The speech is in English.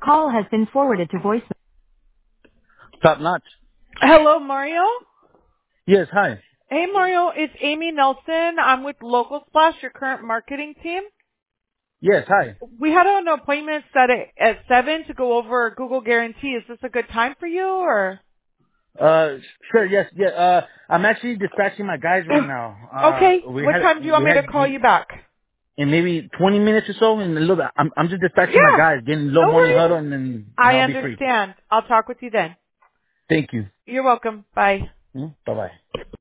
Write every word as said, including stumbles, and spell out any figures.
call has been forwarded to voicemail. Top notch. Hello, Mario. Yes, hi. Hey, Mario. It's Amy Nelson. I'm with Local Splash, your current marketing team. Yes, hi. We had an appointment set at, at seven to go over Google Guarantee. Is this a good time for you, or? Uh, sure, yes, yeah, uh, I'm actually dispatching my guys right now. Okay. Uh, we What had, time do you want we me to had, call you back? in maybe twenty minutes or so, in a little bit, I'm, I'm just dispatching my Yeah. guys, getting a little No morning worries. huddle, and then, and I I'll be free. understand. I'll talk with you then. Thank you. You're welcome. Bye. Bye bye.